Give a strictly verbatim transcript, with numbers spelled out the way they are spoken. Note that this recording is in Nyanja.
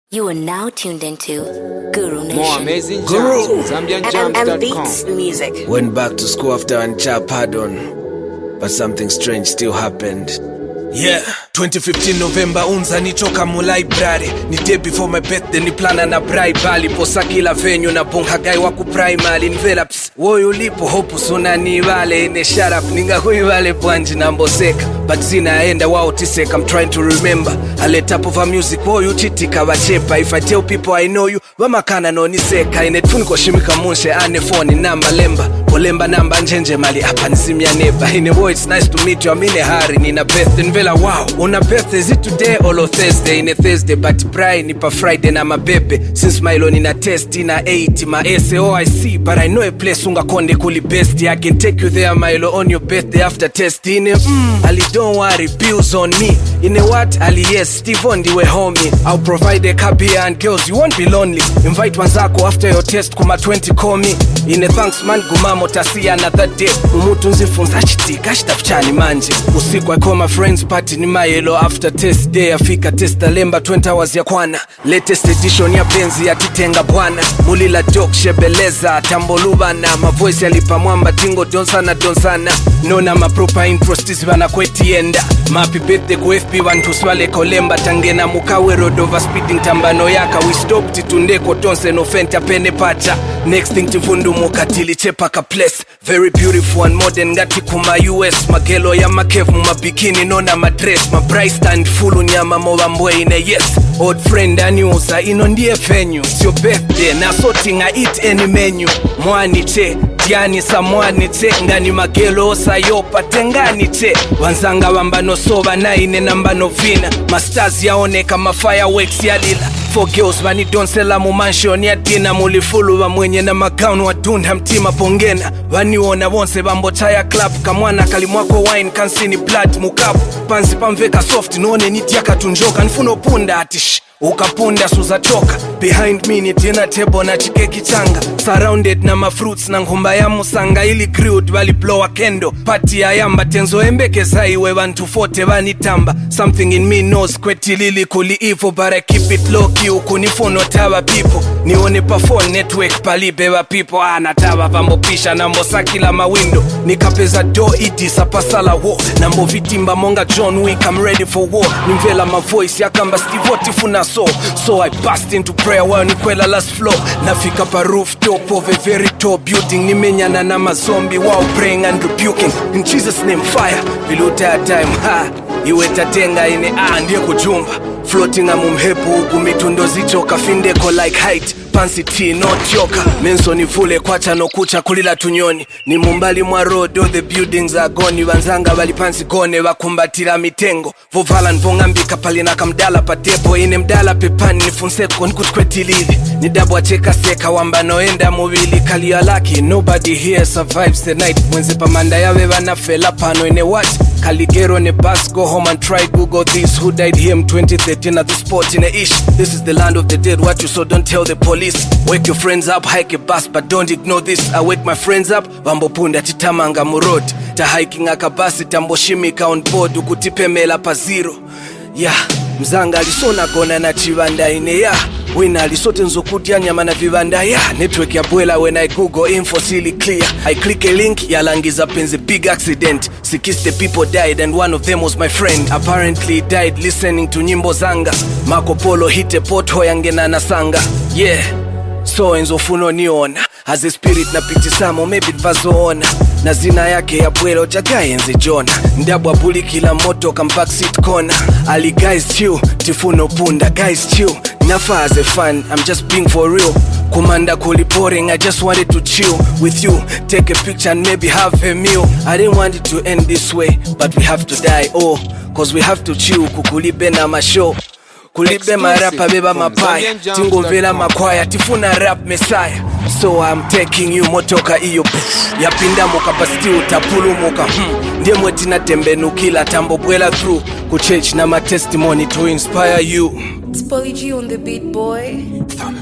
You are now tuned into Guru Nation. More amazing Guru. jams, Zambian jams dot com. And Beats Music. Went back to school after Ancha pardon, but something strange still happened. Yeah, twenty fifteen November unza nichoka mu library. Ni day before my birthday ni plana na bribe posa kila venue na bonga guy waku primary envelopes. Woyo ulipo hope suna ni vale ne shut up ninga hui vale bwanji na mboseka. But zinaenda wao tiseka. I'm trying to remember. I let up over music woyo chitika wachepa. If I tell people I know you wamakana no niseka. Inetuniko shimika munshe ane phone namba lemba. Polemba namba njenje mali hapa nizimia neba. Anyway, it's nice to meet you. I'm in a hurry nina birthday. Wow, on a birthday, is it today or Thursday? In a Thursday, but Brian nipa Friday na my baby. Since my loan in a test in a eight, my S A O I see, but I know a place unga konde kuli best. I can take you there, Milo, on your birthday after testing. Mm, Ali, don't worry, bills on me. In a what? Ali, yes, Steve on the way homie. I'll provide a cab here and girls, you won't be lonely. Invite Wanzako after your test, kuma twenty call me. In a thanks man, gumamo tasi another day. Umutunzi funza chiti, kashitafchani manje. Usiku I call my friends. Party ni mayelo after test day afika test lemba twenty hours ya kwana latest edition ya penzi ya titenga bwana mulila dok shebeleza tamboluba na ma voice yalipa mwamba tingo donsana donsana nona ma proper introstis bana kwetienda mapi birthday ku F B one to swale kolemba tangena mukawe road over speeding tambano yaka we stopped tundeko tonse no fenta pene pacha next thing tifundu mukatili chepa ka place very beautiful and modern ngati kuma U S magelo ya makevu mabikini nona madress my price stand full nyama mobambwe ine yes old friend anyusa ino ndiye venue it's your birthday na sorting I eat any menu mwani che diani samwani che ngani magelo sayopa tengani che wanzanga wambano soba na ine nambano vina masters yaone kama fireworks ya lila for girls mani don't sell mu mansion ya dina mulifulu wa mwenye na magaunu wa dunda mtima pongena waniona wonse bambo chaya club kamwana kalimwako wine kansini blood mukapu pansi pamveka soft none nitiaka tunjoka nifuno punda atish ukapunda suza choka behind me ni dinner table na chikeki changa surrounded na ma fruits na ngumba ya musanga ili grilled wali blow a kendo party ya yamba tenzo embeke saiwe bantu forty banitamba something in me knows kweti lili kuli evil but I keep it low key ukunifuno tawa people nione perform network palibe wa people anatawa vambopisha nambo sakila mawindo nikapeza do idisa pasala wo nambo vitimba monga John Wick I'm ready for war nimvela my voice yakamba Steve Otifuna so so I passed into prayer while nikwela last floor nafika pa rooftop of a very tall building nimenyana na mazombi while praying and rebuking in Jesus name fire biluta time ha iweta tenga ine ah ndiye kujumba floating amumhepu huku mitundo zichoka findeko like height pansi tea not yoka menso ni fule kwacha no kucha kulila tunyoni ni mumbali mwa road all the buildings are gone wanzanga bali pansi gone wakumbatira mitengo vovala nvongambika pali na kamdala pa depo ine mdala pepani nifunseko nikutwetilili ni dabu acheka seka wamba noenda mubili kalia laki nobody here survives the night mwenze pamanda yawe wanafela pano ine what Kaligero ne bus go home and try Google this who died here in twenty thirteen at the spot in a ish this is the land of the dead what you saw don't tell the police wake your friends up hike a bus but don't ignore this I wake my friends up vambopunda titamanga mu road ta hiking akabasi tamboshimika on board ukutipemela pa zero yeah mzanga alisona kona na chivanda ine ya wina alisote nzokutia nyama na vivanda ya network ya bwela when I Google info silly clear I click a link ya langiza penze big accident sixty people died and one of them was my friend apparently he died listening to nyimbo zanga Marco Polo hit a pothole yangena na sanga yeah so enzo funo niona as a spirit na pitisamo maybe vazoona na zina yake ya bwelo jagaye enze jona ndabwa buli kila moto kam backseat corner ali guys chill tifuno punda guys chill nafa as a fan I'm just being for real kumanda kuli pouring I just wanted to chill with you take a picture and maybe have a meal I didn't want it to end this way but we have to die oh cause we have to chill kukulibe na mashow kulibe marapa beba mapaya tingo vela makwaya tifuna rap mesaya so I'm taking you motoka iyo yapinda muka basti utapulu muka hmm. ndiye mweti na tembe nukila tambo bwela through kuchurch na ma testimony to inspire you It's Polly G on the beat boy.